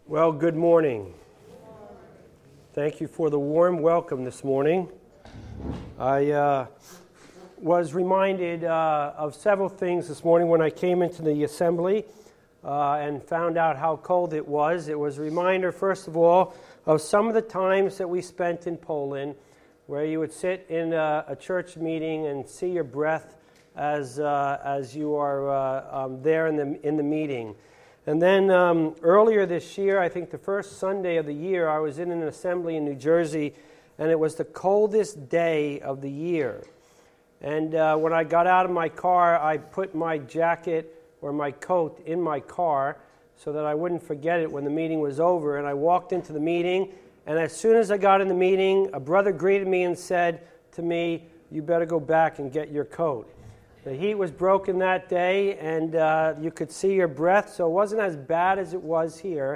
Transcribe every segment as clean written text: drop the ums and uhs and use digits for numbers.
Well, good morning. Thank you for the warm welcome this morning. I was reminded of several things this morning when I came into the assembly and found out how cold it was. It was a reminder, first of all, of some of the times that we spent in Poland, where you would sit in a church meeting and see your breath as you are there in the meeting. And then earlier this year, I think the first Sunday of the year, I was in an assembly in New Jersey, and it was the coldest day of the year. And when I got out of my car, I put my jacket or my coat in my car so that I wouldn't forget it when the meeting was over. And I walked into the meeting, and as soon as I got in the meeting, a brother greeted me and said to me, "You better go back and get your coat." The heat was broken that day, and you could see your breath, so it wasn't as bad as it was here.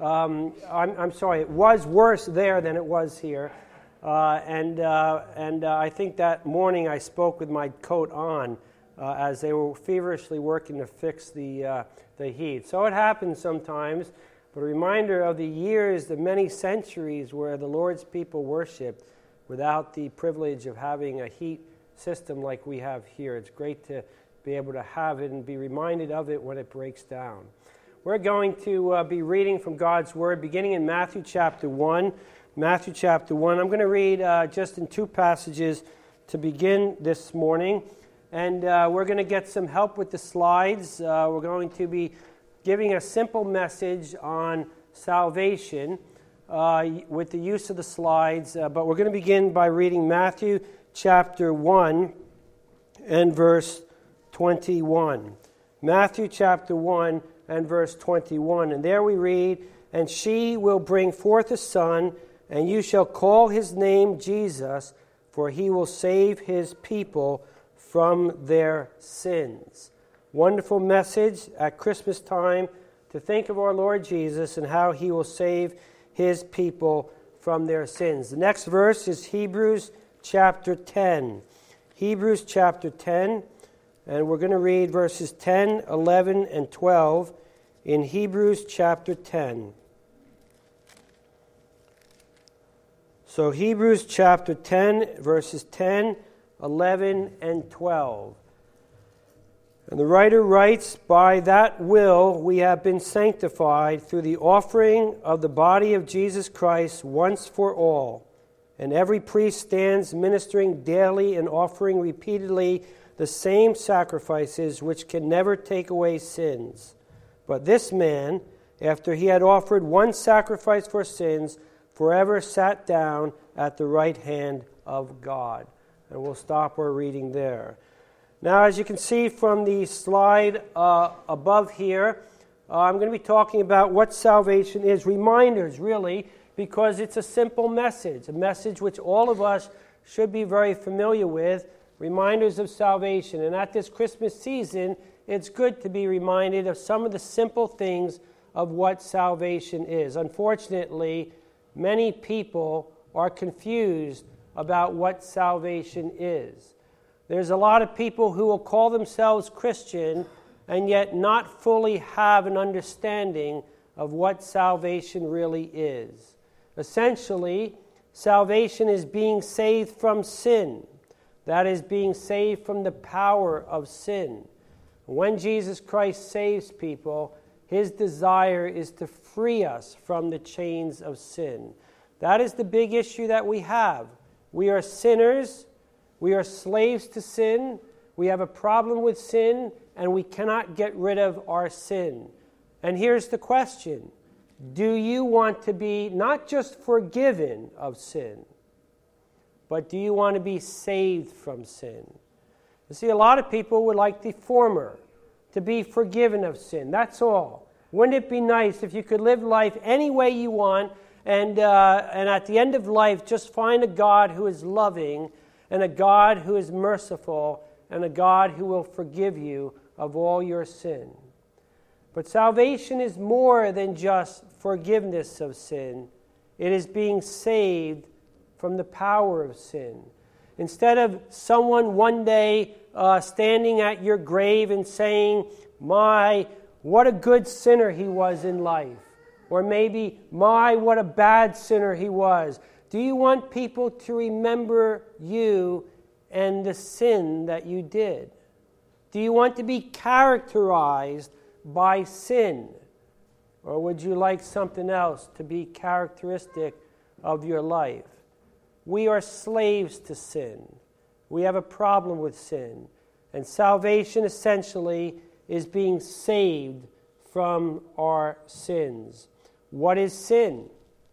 I'm sorry, it was worse there than it was here. And I think that morning I spoke with my coat on as they were feverishly working to fix the heat. So it happens sometimes, but a reminder of the years, the many centuries where the Lord's people worshiped without the privilege of having a heat system like we have here. It's great to be able to have it and be reminded of it when it breaks down. We're going to be reading from God's Word, beginning in Matthew chapter 1. Matthew chapter 1. I'm going to read just in two passages to begin this morning. And we're going to get some help with the slides. We're going to be giving a simple message on salvation with the use of the slides. But we're going to begin by reading Matthew chapter 1 and verse 21. Matthew chapter 1 and verse 21. And there we read, "And she will bring forth a son, and you shall call his name Jesus, for he will save his people from their sins." Wonderful message at Christmas time to think of our Lord Jesus and how he will save his people from their sins. The next verse is Hebrews chapter 10. Hebrews chapter 10, and we're going to read verses 10, 11, and 12 in Hebrews chapter 10. So Hebrews chapter 10, verses 10, 11, and 12. And the writer writes, "By that will we have been sanctified through the offering of the body of Jesus Christ once for all. And every priest stands ministering daily and offering repeatedly the same sacrifices which can never take away sins. But this man, after he had offered one sacrifice for sins, forever sat down at the right hand of God." And we'll stop our reading there. Now, as you can see from the slide above here, I'm going to be talking about what salvation is. Reminders, really, because it's a simple message, a message which all of us should be very familiar with, reminders of salvation. And at this Christmas season, it's good to be reminded of some of the simple things of what salvation is. Unfortunately, many people are confused about what salvation is. There's a lot of people who will call themselves Christian and yet not fully have an understanding of what salvation really is. Essentially, salvation is being saved from sin. That is, being saved from the power of sin. When Jesus Christ saves people, his desire is to free us from the chains of sin. That is the big issue that we have. We are sinners. We are slaves to sin. We have a problem with sin, and we cannot get rid of our sin. And here's the question. Do you want to be not just forgiven of sin, but do you want to be saved from sin? You see, a lot of people would like the former, to be forgiven of sin. That's all. Wouldn't it be nice if you could live life any way you want and at the end of life just find a God who is loving and a God who is merciful and a God who will forgive you of all your sin? But salvation is more than just forgiveness of sin. It is being saved from the power of sin. Instead of someone one day standing at your grave and saying, "My, what a good sinner he was in life. Or maybe, my, what a bad sinner he was. Do you want people to remember you and the sin that you did? Do you want to be characterized by sin? Or would you like something else to be characteristic of your life? We are slaves to sin. We have a problem with sin. And salvation essentially is being saved from our sins. What is sin?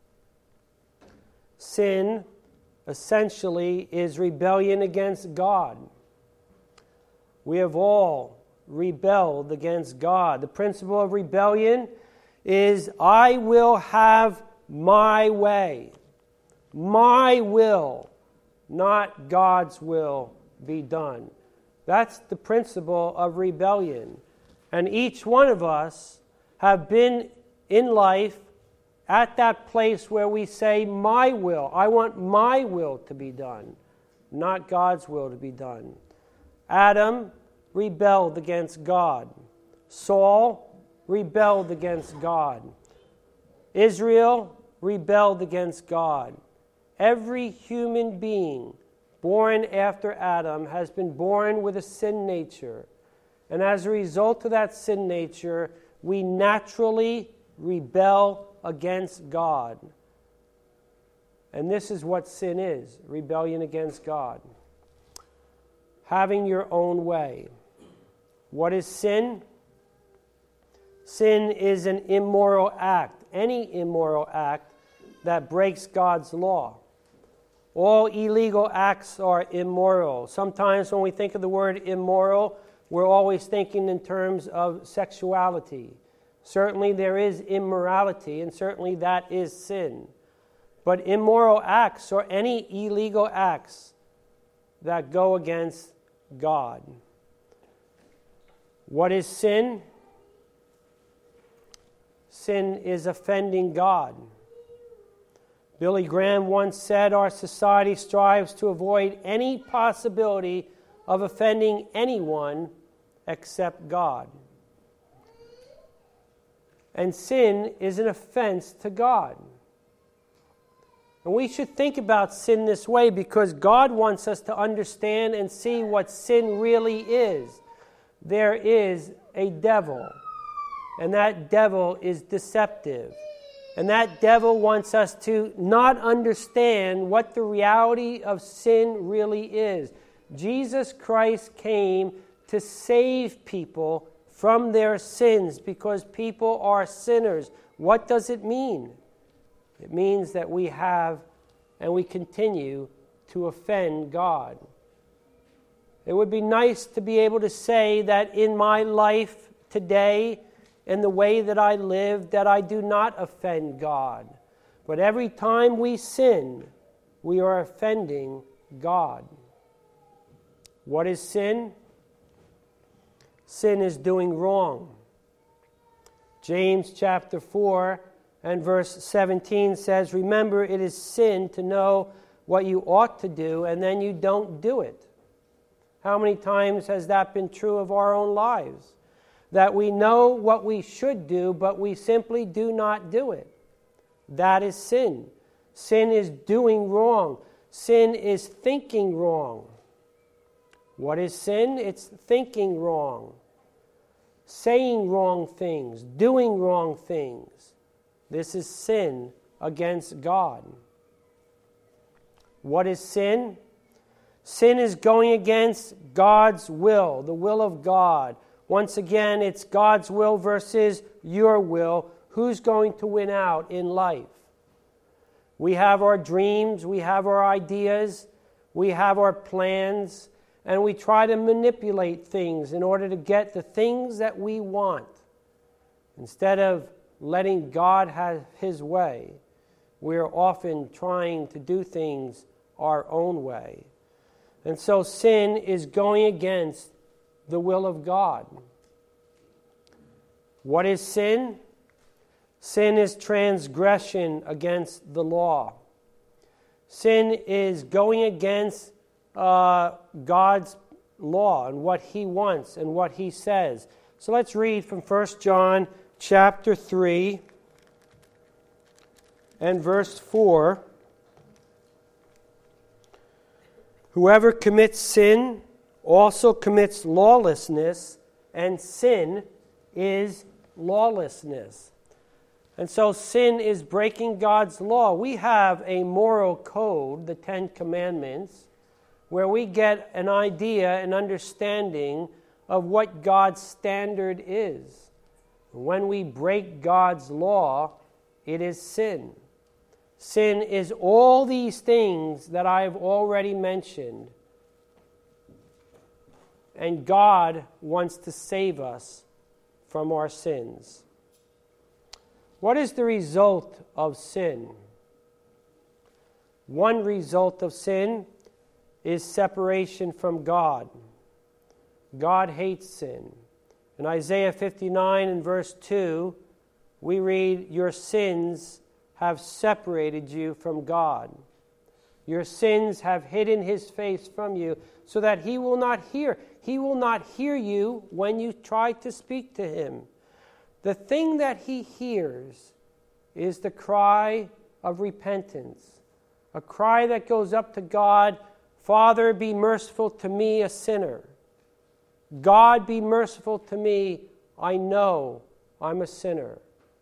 Sin essentially is rebellion against God. We have all rebelled against God. The principle of rebellion is, I will have my way. My will, not God's will, be done. That's the principle of rebellion. And each one of us have been in life at that place where we say, my will, I want my will to be done, not God's will to be done. Adam rebelled against God. Saul rebelled against God. Israel rebelled against God. Every human being born after Adam has been born with a sin nature. And as a result of that sin nature, we naturally rebel against God. And this is what sin is, rebellion against God. Having your own way. What is sin? Sin is an immoral act, any immoral act that breaks God's law. All illegal acts are immoral. Sometimes when we think of the word immoral, we're always thinking in terms of sexuality. Certainly there is immorality, and certainly that is sin. But immoral acts are any illegal acts that go against God. What is sin? Sin is offending God. Billy Graham once said, our society strives to avoid any possibility of offending anyone except God. And sin is an offense to God. And we should think about sin this way because God wants us to understand and see what sin really is. There is a devil, and that devil is deceptive. And that devil wants us to not understand what the reality of sin really is. Jesus Christ came to save people from their sins because people are sinners. What does it mean? It means that we have and we continue to offend God. It would be nice to be able to say that in my life today, in the way that I live, that I do not offend God. But every time we sin, we are offending God. What is sin? Sin is doing wrong. James chapter 4 and verse 17 says, remember, it is sin to know what you ought to do and then you don't do it. How many times has that been true of our own lives? That we know what we should do, but we simply do not do it. That is sin. Sin is doing wrong. Sin is thinking wrong. What is sin? It's thinking wrong, saying wrong things, doing wrong things. This is sin against God. What is sin? Sin is going against God's will, the will of God. Once again, it's God's will versus your will. Who's going to win out in life? We have our dreams, we have our ideas, we have our plans, and we try to manipulate things in order to get the things that we want. Instead of letting God have His way, we're often trying to do things our own way. And so sin is going against the will of God. What is sin? Sin is transgression against the law. Sin is going against God's law and what He wants and what He says. So let's read from 1 John chapter 3 and verse 4. Whoever commits sin also commits lawlessness, and sin is lawlessness. And so sin is breaking God's law. We have a moral code, the Ten Commandments, where we get an idea, an understanding of what God's standard is. When we break God's law, it is sin. Sin is all these things that I have already mentioned. And God wants to save us from our sins. What is the result of sin? One result of sin is separation from God. God hates sin. In Isaiah 59 and verse 2, we read, "Your sins have separated you from God. Your sins have hidden his face from you so that he will not hear. He will not hear you when you try to speak to him." The thing that he hears is the cry of repentance, a cry that goes up to God, "Father, be merciful to me, a sinner. God, be merciful to me. I know I'm a sinner."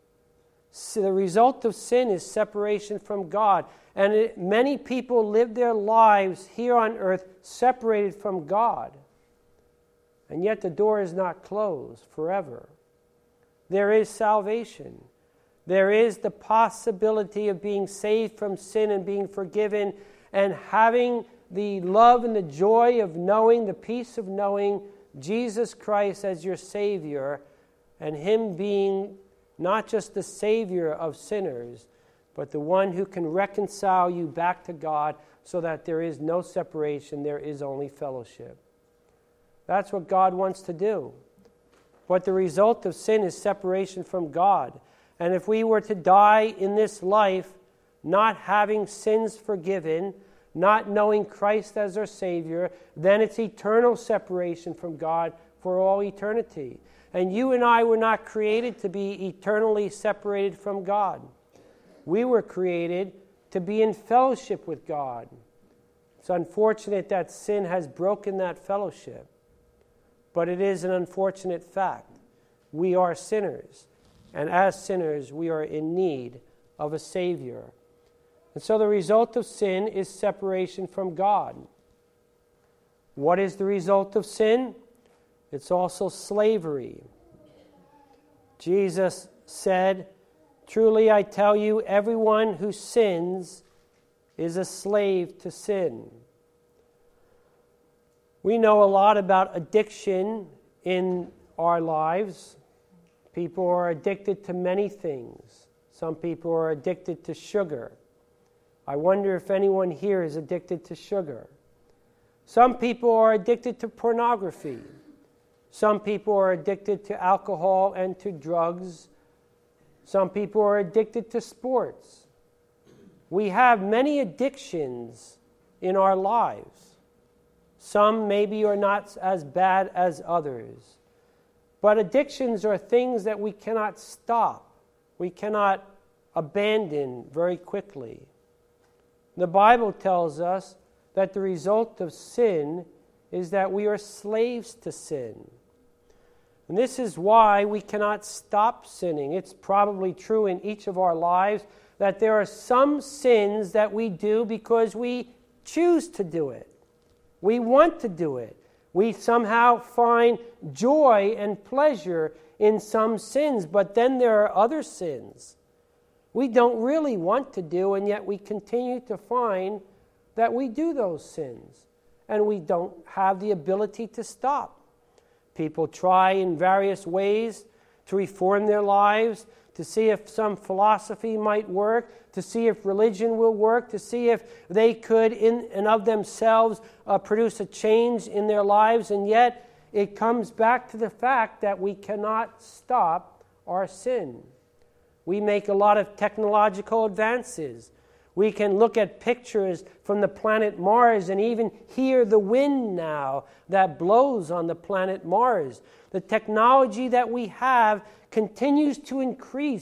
So the result of sin is separation from God. And many people live their lives here on earth separated from God. And yet the door is not closed forever. There is salvation. There is the possibility of being saved from sin and being forgiven and having the love and the joy of knowing, the peace of knowing Jesus Christ as your Savior, and him being not just the Savior of sinners, but the one who can reconcile you back to God so that there is no separation, there is only fellowship. That's what God wants to do. But the result of sin is separation from God. And if we were to die in this life not having sins forgiven, not knowing Christ as our Savior, then it's eternal separation from God for all eternity. And you and I were not created to be eternally separated from God. We were created to be in fellowship with God. It's unfortunate that sin has broken that fellowship, but it is an unfortunate fact. We are sinners, and as sinners, we are in need of a Savior. And so the result of sin is separation from God. What is the result of sin? It's also slavery. Jesus said, "Truly I tell you, everyone who sins is a slave to sin." We know a lot about addiction in our lives. People are addicted to many things. Some people are addicted to sugar. I wonder if anyone here is addicted to sugar. Some people are addicted to pornography. Some people are addicted to alcohol and to drugs. Some people are addicted to sports. We have many addictions in our lives. Some maybe are not as bad as others. But addictions are things that we cannot stop. We cannot abandon very quickly. The Bible tells us that the result of sin is that we are slaves to sin. And this is why we cannot stop sinning. It's probably true in each of our lives that there are some sins that we do because we choose to do it. We want to do it. We somehow find joy and pleasure in some sins, but then there are other sins we don't really want to do, and yet we continue to find that we do those sins, and we don't have the ability to stop. People try in various ways to reform their lives, to see if some philosophy might work, to see if religion will work, to see if they could in and of themselves produce a change in their lives, and yet it comes back to the fact that we cannot stop our sin. We make a lot of technological advances. We can look at pictures from the planet Mars and even hear the wind now that blows on the planet Mars. The technology that we have continues to increase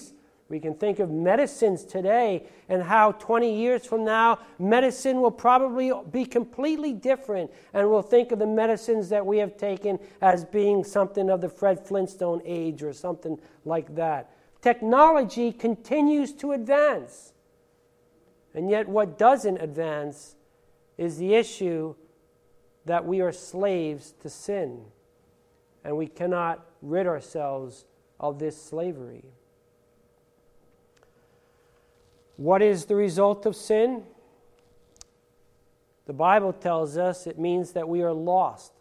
We can think of medicines today and how 20 years from now, medicine will probably be completely different, and we'll think of the medicines that we have taken as being something of the Fred Flintstone age or something like that. Technology continues to advance. And yet what doesn't advance is the issue that we are slaves to sin, and we cannot rid ourselves of this slavery. What is the result of sin? The Bible tells us it means that we are lost.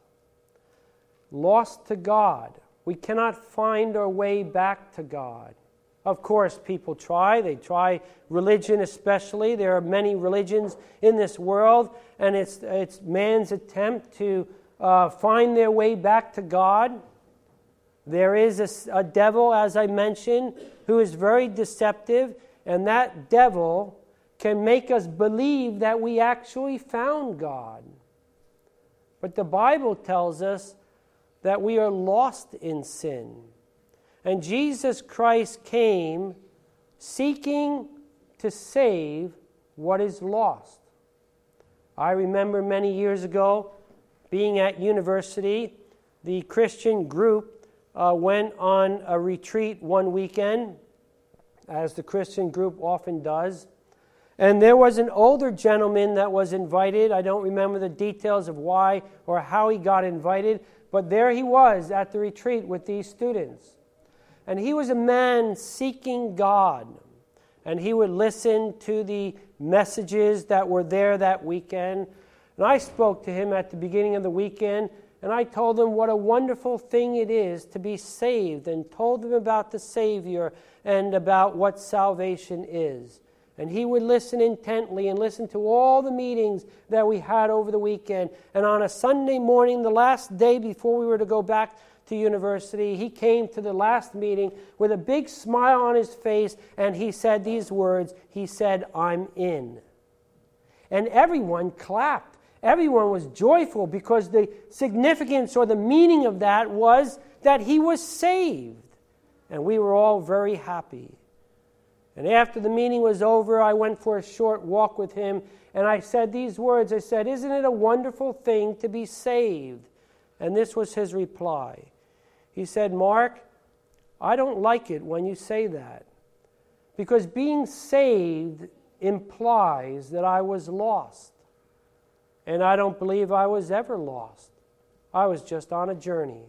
Lost to God. We cannot find our way back to God. Of course, people try. They try religion especially. There are many religions in this world, and it's man's attempt to find their way back to God. There is a devil, as I mentioned, who is very deceptive, and that devil can make us believe that we actually found God. But the Bible tells us that we are lost in sin. And Jesus Christ came seeking to save what is lost. I remember many years ago being at university. The Christian group went on a retreat one weekend, as the Christian group often does. And there was an older gentleman that was invited. I don't remember the details of why or how he got invited, but there he was at the retreat with these students. And he was a man seeking God. And he would listen to the messages that were there that weekend. And I spoke to him at the beginning of the weekend, and I told him what a wonderful thing it is to be saved, and told him about the Savior and about what salvation is. And he would listen intently and listen to all the meetings that we had over the weekend. And on a Sunday morning, the last day before we were to go back to university, he came to the last meeting with a big smile on his face, and he said these words. He said, "I'm in." And everyone clapped. Everyone was joyful because the significance or the meaning of that was that he was saved. And we were all very happy. And after the meeting was over, I went for a short walk with him, and I said these words. I said, "Isn't it a wonderful thing to be saved?" And this was his reply. He said, "Mark, I don't like it when you say that, because being saved implies that I was lost. And I don't believe I was ever lost. I was just on a journey."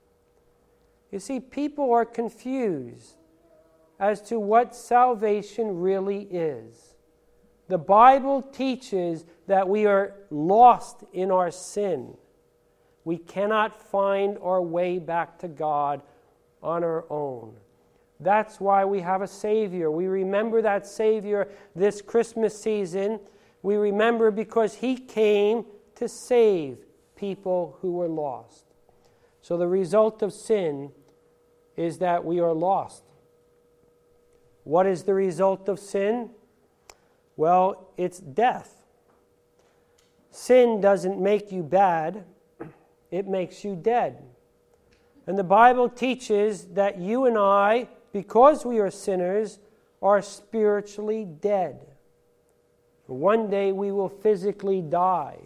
You see, people are confused as to what salvation really is. The Bible teaches that we are lost in our sin. We cannot find our way back to God on our own. That's why we have a Savior. We remember that Savior this Christmas season. We remember because He came to save people who were lost. So the result of sin is that we are lost. What is the result of sin? Well, it's death. Sin doesn't make you bad, it makes you dead. And the Bible teaches that you and I, because we are sinners, are spiritually dead. One day we will physically die.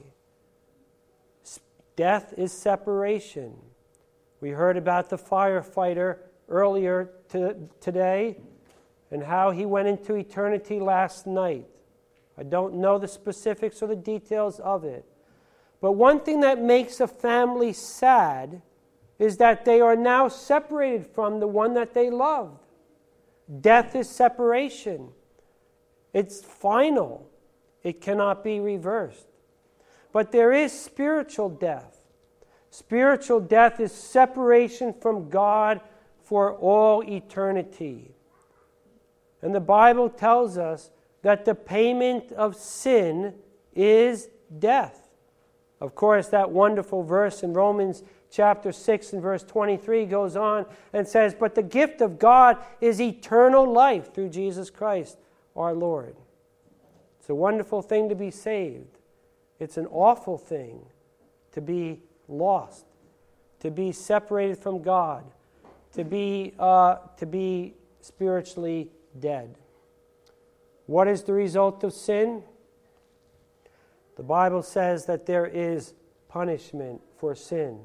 Death is separation. We heard about the firefighter earlier today and how he went into eternity last night. I don't know the specifics or the details of it. But one thing that makes a family sad is that they are now separated from the one that they loved. Death is separation. It's final. It cannot be reversed. But there is spiritual death. Spiritual death is separation from God for all eternity. And the Bible tells us that the payment of sin is death. Of course, that wonderful verse in Romans chapter 6 and verse 23 goes on and says, "But the gift of God is eternal life through Jesus Christ our Lord." It's a wonderful thing to be saved. It's an awful thing to be lost, to be separated from God, to be spiritually dead. What is the result of sin? The Bible says that there is punishment for sin.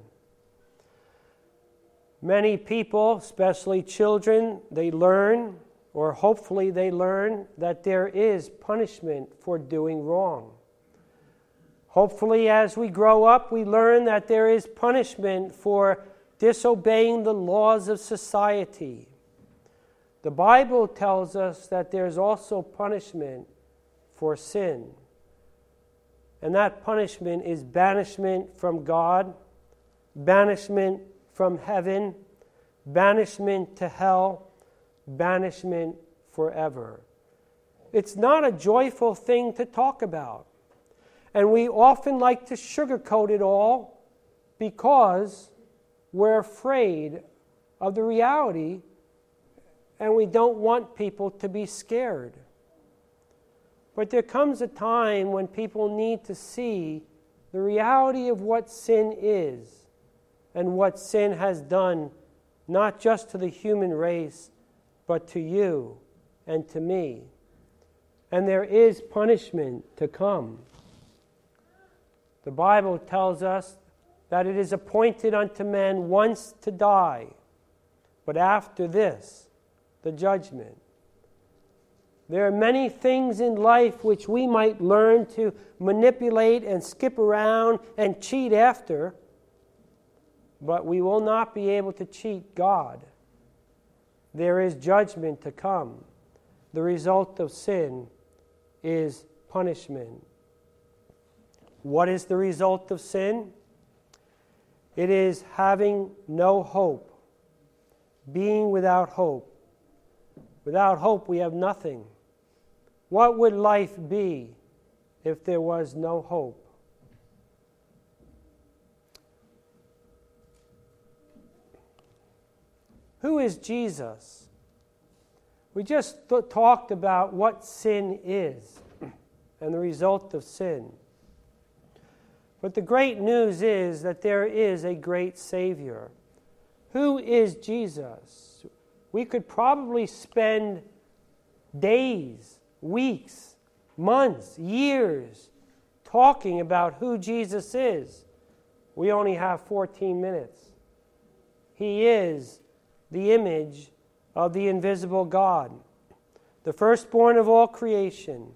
Many people, especially children, they learn, or hopefully they learn, that there is punishment for doing wrong. Hopefully, as we grow up, we learn that there is punishment for disobeying the laws of society. The Bible tells us that there's also punishment for sin. And that punishment is banishment from God, banishment from heaven, banishment to hell, banishment forever. It's not a joyful thing to talk about. And we often like to sugarcoat it all because we're afraid of the reality and we don't want people to be scared. But there comes a time when people need to see the reality of what sin is and what sin has done, not just to the human race, but to you and to me. And there is punishment to come. The Bible tells us that it is appointed unto men once to die, but after this, the judgment. There are many things in life which we might learn to manipulate and skip around and cheat after, but we will not be able to cheat God. There is judgment to come. The result of sin is punishment. What is the result of sin? It is having no hope, being without hope. Without hope, we have nothing. What would life be if there was no hope? Who is Jesus? We just talked about what sin is and the result of sin. But the great news is that there is a great Savior. Who is Jesus? We could probably spend days, weeks, months, years talking about who Jesus is. We only have 14 minutes. He is the image of the invisible God, the firstborn of all creation.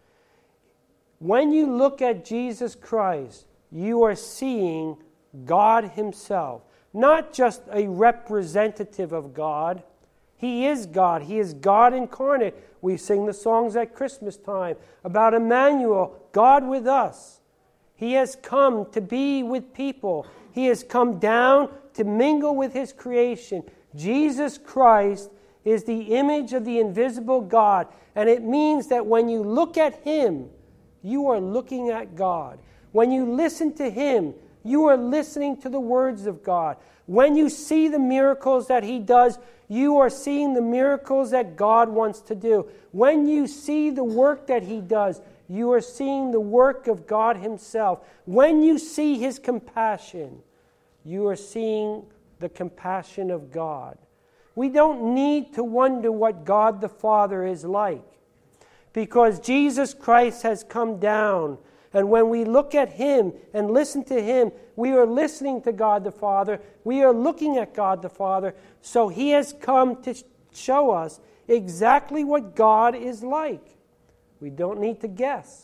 When you look at Jesus Christ, you are seeing God Himself, not just a representative of God. He is God. He is God incarnate. We sing the songs at Christmas time about Emmanuel, God with us. He has come to be with people. He has come down to mingle with His creation. Jesus Christ is the image of the invisible God. And it means that when you look at Him, you are looking at God. When you listen to Him, you are listening to the words of God. When you see the miracles that He does, you are seeing the miracles that God wants to do. When you see the work that He does, you are seeing the work of God Himself. When you see His compassion, you are seeing the compassion of God. We don't need to wonder what God the Father is like, because Jesus Christ has come down. And when we look at Him and listen to Him, we are listening to God the Father. We are looking at God the Father. So He has come to show us exactly what God is like. We don't need to guess.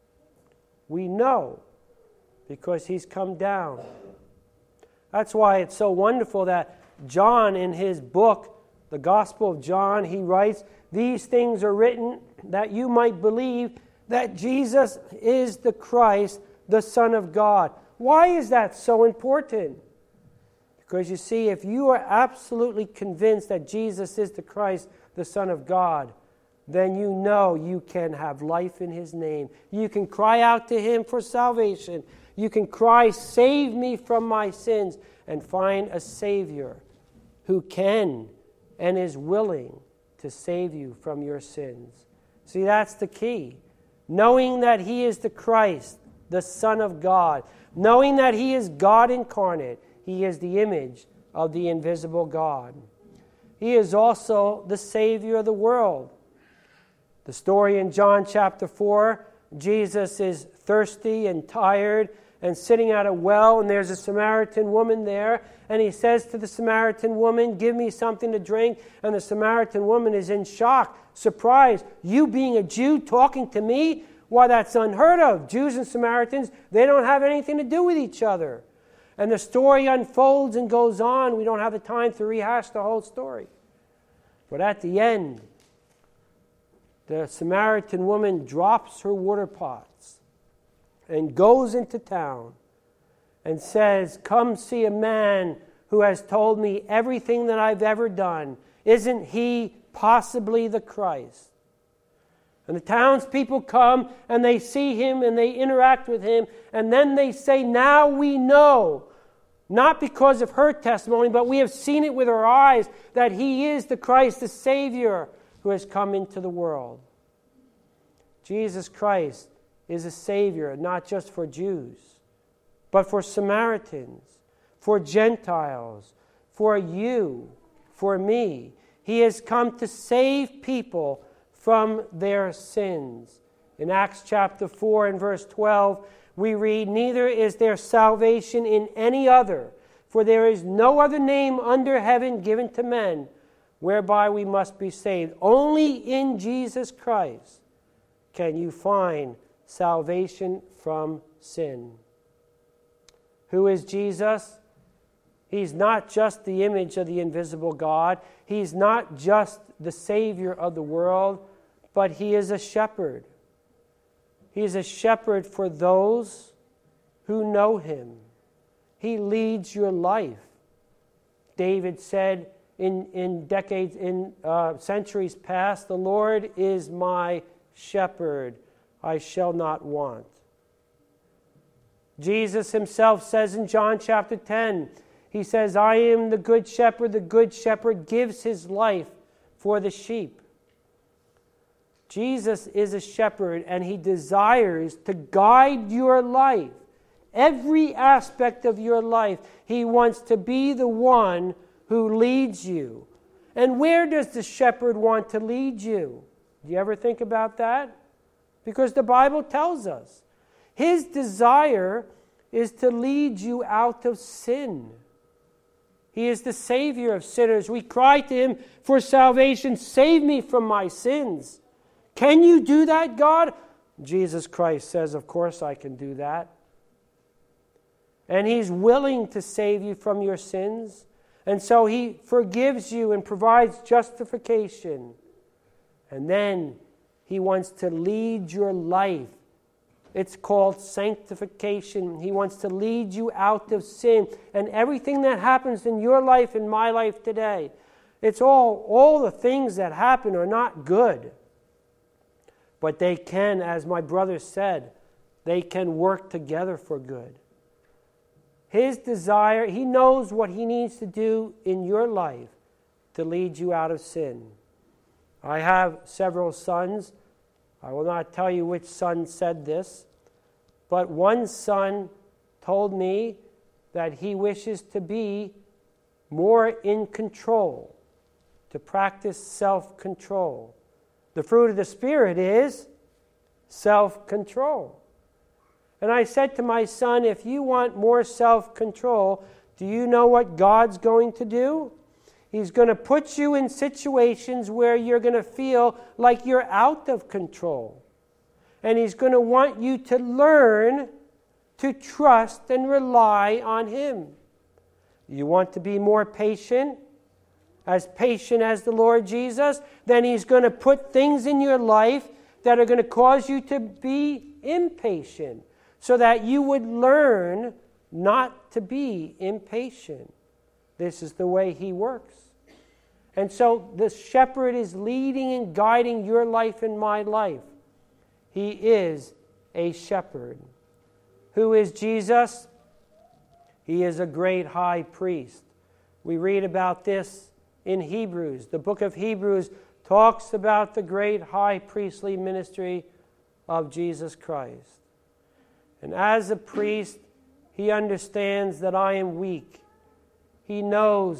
We know because He's come down. That's why it's so wonderful that John, in his book, the Gospel of John, he writes, "These things are written that you might believe that Jesus is the Christ, the Son of God." Why is that so important? Because you see, if you are absolutely convinced that Jesus is the Christ, the Son of God, then you know you can have life in His name. You can cry out to Him for salvation. You can cry, "Save me from my sins," and find a Savior who can and is willing to save you from your sins. See, that's the key. Knowing that He is the Christ, the Son of God. Knowing that He is God incarnate. He is the image of the invisible God. He is also the Savior of the world. The story in John chapter 4, Jesus is thirsty and tired and sitting at a well, and there's a Samaritan woman there, and he says to the Samaritan woman, "Give me something to drink." And the Samaritan woman is in shock, surprised. "You being a Jew talking to me? Why, that's unheard of. Jews and Samaritans, they don't have anything to do with each other." And the story unfolds and goes on. We don't have the time to rehash the whole story. But at the end, the Samaritan woman drops her water pots and goes into town and says, "Come see a man who has told me everything that I've ever done. Isn't he possibly the Christ?" And the townspeople come and they see him and they interact with him, and then they say, "Now we know, not because of her testimony, but we have seen it with our eyes, that he is the Christ, the Savior who has come into the world." Jesus Christ is a Savior, not just for Jews, but for Samaritans, for Gentiles, for you, for me. He has come to save people from their sins. In Acts chapter 4 and verse 12, we read, "Neither is there salvation in any other, for there is no other name under heaven given to men whereby we must be saved. Only in Jesus Christ can you find salvation from sin." Who is Jesus? He's not just the image of the invisible God. He's not just the Savior of the world, but he is a shepherd. He is a shepherd for those who know him. He leads your life. David said in centuries past, "The Lord is my shepherd, I shall not want." Jesus himself says in John chapter 10, he says, "I am the good shepherd. The good shepherd gives his life for the sheep." Jesus is a shepherd, and he desires to guide your life. Every aspect of your life, he wants to be the one who leads you. And where does the shepherd want to lead you? Do you ever think about that? Because the Bible tells us. His desire is to lead you out of sin. He is the Savior of sinners. We cry to him for salvation. "Save me from my sins." Can you do that, God? Jesus Christ says, "Of course I can do that." And he's willing to save you from your sins. And so he forgives you and provides justification. And then he wants to lead your life. It's called sanctification. He wants to lead you out of sin. And everything that happens in your life, in my life today, it's all the things that happen are not good. But they can, as my brother said, they can work together for good. His desire, he knows what he needs to do in your life to lead you out of sin. I have several sons. I will not tell you which son said this, but one son told me that he wishes to be more in control, to practice self-control. The fruit of the Spirit is self-control. And I said to my son, if you want more self-control, do you know what God's going to do? He's going to put you in situations where you're going to feel like you're out of control. And he's going to want you to learn to trust and rely on him. You want to be more patient as the Lord Jesus? Then he's going to put things in your life that are going to cause you to be impatient, so that you would learn not to be impatient. This is the way he works. And so the shepherd is leading and guiding your life and my life. He is a shepherd. Who is Jesus? He is a great high priest. We read about this in Hebrews. The book of Hebrews talks about the great high priestly ministry of Jesus Christ. And as a priest, he understands that I am weak. He knows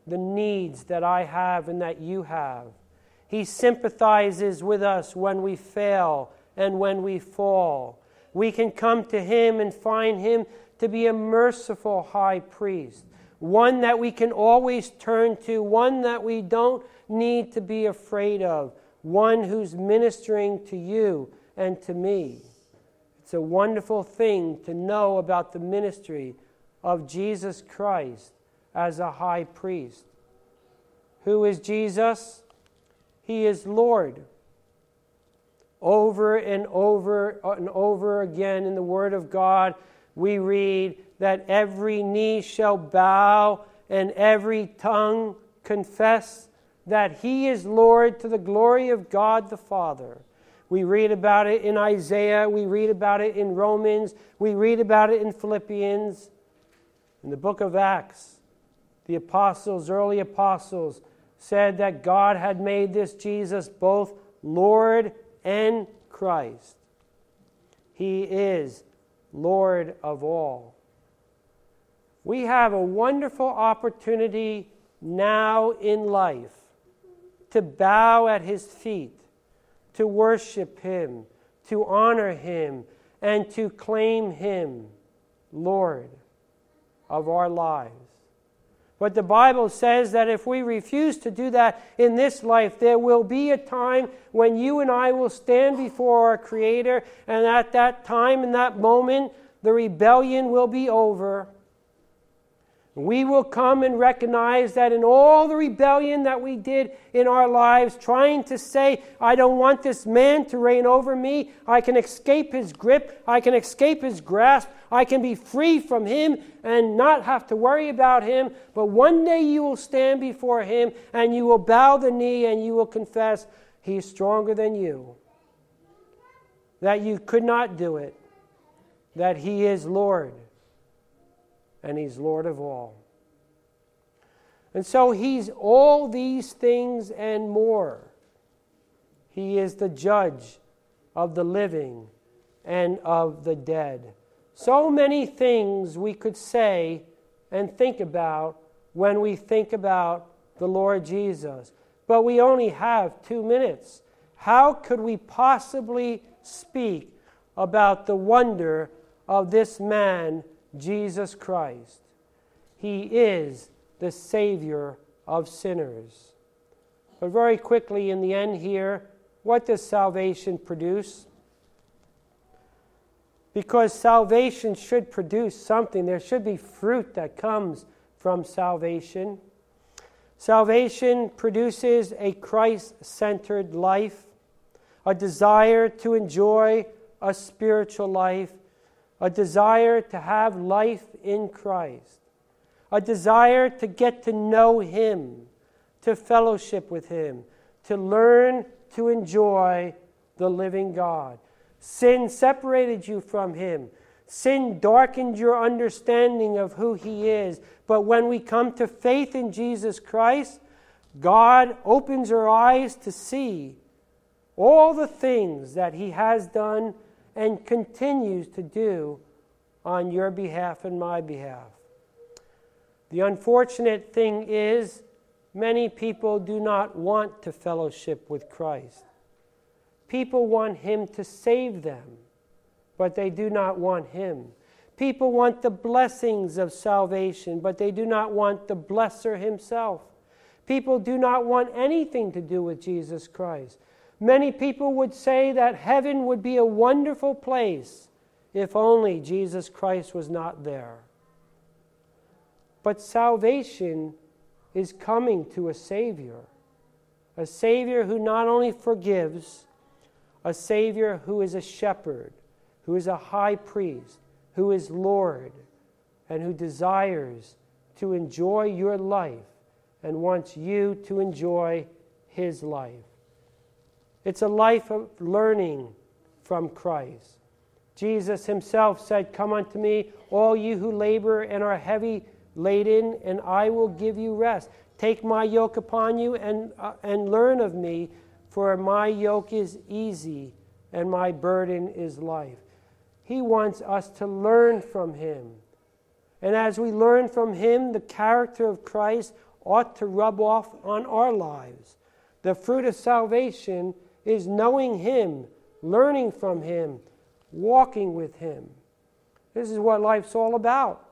the needs that I have and that you have. He sympathizes with us when we fail and when we fall. We can come to Him and find Him to be a merciful high priest, one that we can always turn to, one that we don't need to be afraid of, one who's ministering to you and to me. It's a wonderful thing to know about the ministry of Jesus Christ as a high priest. Who is Jesus? He is Lord. Over and over and over again in the Word of God, we read that every knee shall bow and every tongue confess that He is Lord to the glory of God the Father. We read about it in Isaiah, we read about it in Romans, we read about it in Philippians. In the book of Acts, the apostles, early apostles, said that God had made this Jesus both Lord and Christ. He is Lord of all. We have a wonderful opportunity now in life to bow at His feet, to worship Him, to honor Him, and to claim Him Lord of our lives. But the Bible says that if we refuse to do that in this life, there will be a time when you and I will stand before our Creator, and at that time, in that moment, the rebellion will be over. We will come and recognize that in all the rebellion that we did in our lives, trying to say, I don't want this man to reign over me, I can escape his grip, I can escape his grasp, I can be free from him and not have to worry about him. But one day you will stand before him and you will bow the knee and you will confess he is stronger than you, that you could not do it, that He is Lord. And He's Lord of all. And so He's all these things and more. He is the judge of the living and of the dead. So many things we could say and think about when we think about the Lord Jesus. But we only have 2 minutes. How could we possibly speak about the wonder of this man, Jesus Christ? He is the Savior of sinners. But very quickly in the end here, what does salvation produce? Because salvation should produce something. There should be fruit that comes from salvation. Salvation produces a Christ-centered life, a desire to enjoy a spiritual life, a desire to have life in Christ, a desire to get to know Him, to fellowship with Him, to learn to enjoy the living God. Sin separated you from Him. Sin darkened your understanding of who He is. But when we come to faith in Jesus Christ, God opens our eyes to see all the things that He has done and continues to do on your behalf and my behalf. The unfortunate thing is, many people do not want to fellowship with Christ. People want Him to save them, but they do not want Him. People want the blessings of salvation, but they do not want the blesser Himself. People do not want anything to do with Jesus Christ. Many people would say that heaven would be a wonderful place if only Jesus Christ was not there. But salvation is coming to a Savior who not only forgives, a Savior who is a shepherd, who is a high priest, who is Lord, and who desires to enjoy your life and wants you to enjoy His life. It's a life of learning from Christ. Jesus Himself said, "Come unto me, all you who labor and are heavy laden, and I will give you rest. Take my yoke upon you and learn of me, for my yoke is easy and my burden is light." He wants us to learn from Him. And as we learn from Him the character of Christ, ought to rub off on our lives. The fruit of salvation is knowing Him, learning from Him, walking with Him. This is what life's all about.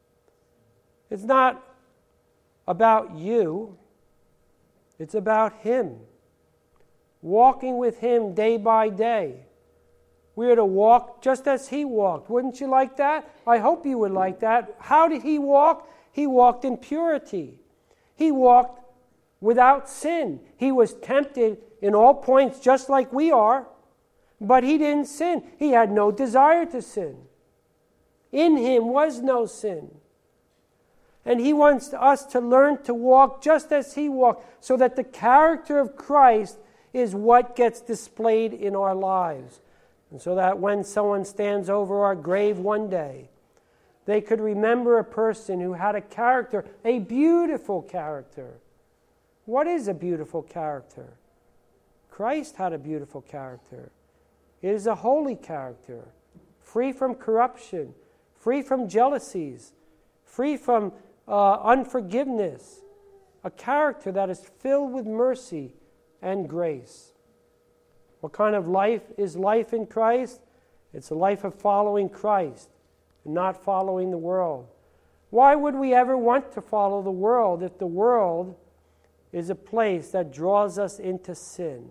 It's not about you. It's about Him. Walking with Him day by day. We are to walk just as He walked. Wouldn't you like that? I hope you would like that. How did He walk? He walked in purity. He walked without sin. He was tempted in all points just like we are, but He didn't sin. He had no desire to sin. In Him was no sin. And He wants us to learn to walk just as He walked, so that the character of Christ is what gets displayed in our lives. And so that when someone stands over our grave one day, they could remember a person who had a character, a beautiful character. What is a beautiful character? Christ had a beautiful character. It is a holy character, free from corruption, free from jealousies, free from unforgiveness, a character that is filled with mercy and grace. What kind of life is life in Christ? It's a life of following Christ and not following the world. Why would we ever want to follow the world if the world is a place that draws us into sin?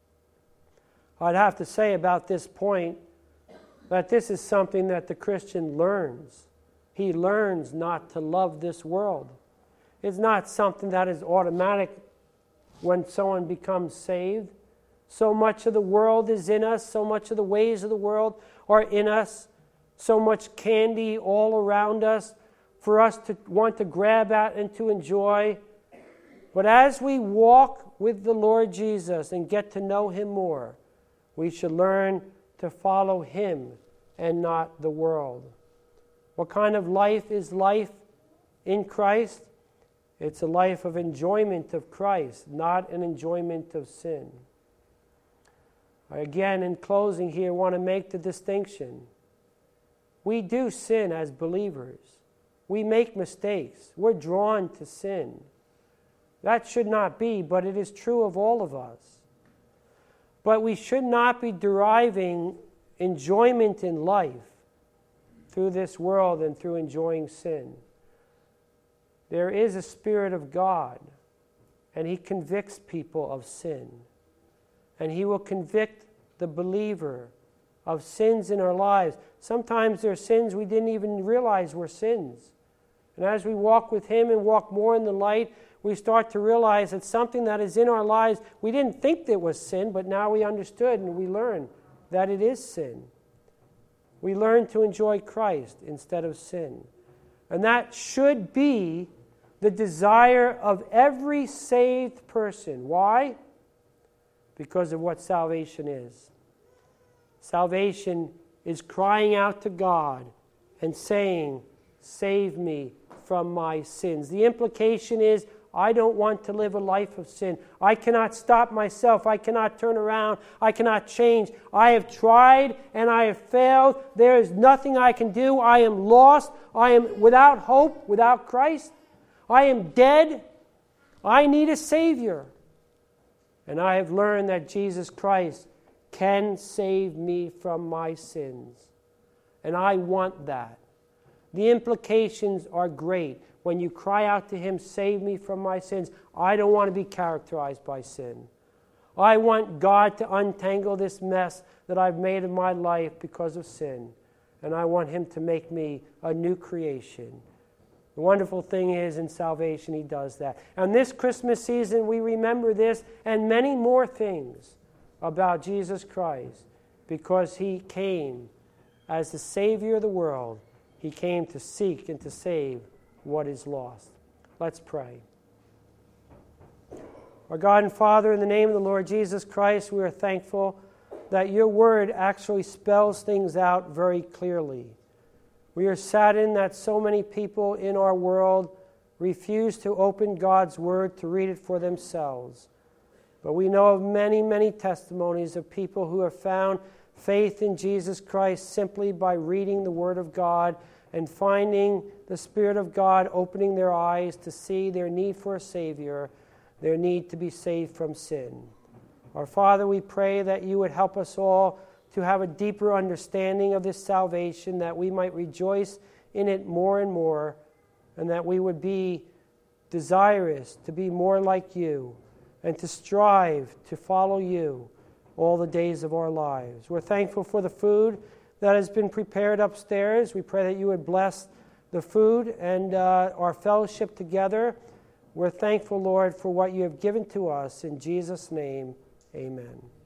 I'd have to say about this point that this is something that the Christian learns. He learns not to love this world. It's not something that is automatic when someone becomes saved. So much of the world is in us, so much of the ways of the world are in us, so much candy all around us for us to want to grab at and to enjoy. But as we walk with the Lord Jesus and get to know Him more, we should learn to follow Him and not the world. What kind of life is life in Christ? It's a life of enjoyment of Christ, not an enjoyment of sin. Again, in closing here, I want to make the distinction. We do sin as believers. We make mistakes. We're drawn to sin. That should not be, but it is true of all of us. But we should not be deriving enjoyment in life through this world and through enjoying sin. There is a Spirit of God, and He convicts people of sin. And He will convict the believer of sins in our lives. Sometimes there are sins we didn't even realize were sins. And as we walk with Him and walk more in the light, we start to realize that something that is in our lives, we didn't think that was sin, but now we understood and we learn that it is sin. We learn to enjoy Christ instead of sin. And that should be the desire of every saved person. Why? Because of what salvation is. Salvation is crying out to God and saying, "Save me from my sins." The implication is, I don't want to live a life of sin. I cannot stop myself. I cannot turn around. I cannot change. I have tried and I have failed. There is nothing I can do. I am lost. I am without hope, without Christ. I am dead. I need a Savior. And I have learned that Jesus Christ can save me from my sins. And I want that. The implications are great. When you cry out to Him, "Save me from my sins," I don't want to be characterized by sin. I want God to untangle this mess that I've made of my life because of sin. And I want Him to make me a new creation. The wonderful thing is, in salvation, He does that. And this Christmas season, we remember this and many more things about Jesus Christ, because He came as the Savior of the world. He came to seek and to save what is lost. Let's pray. Our God and Father, in the name of the Lord Jesus Christ, we are thankful that Your Word actually spells things out very clearly. We are saddened that so many people in our world refuse to open God's Word to read it for themselves. But we know of many, many testimonies of people who have found faith in Jesus Christ simply by reading the Word of God and finding the Spirit of God opening their eyes to see their need for a Savior, their need to be saved from sin. Our Father, we pray that you would help us all to have a deeper understanding of this salvation, that we might rejoice in it more and more, and that we would be desirous to be more like you and to strive to follow you all the days of our lives. We're thankful for the food that has been prepared upstairs. We pray that you would bless the food and our fellowship together. We're thankful, Lord, for what you have given to us. In Jesus' name, amen.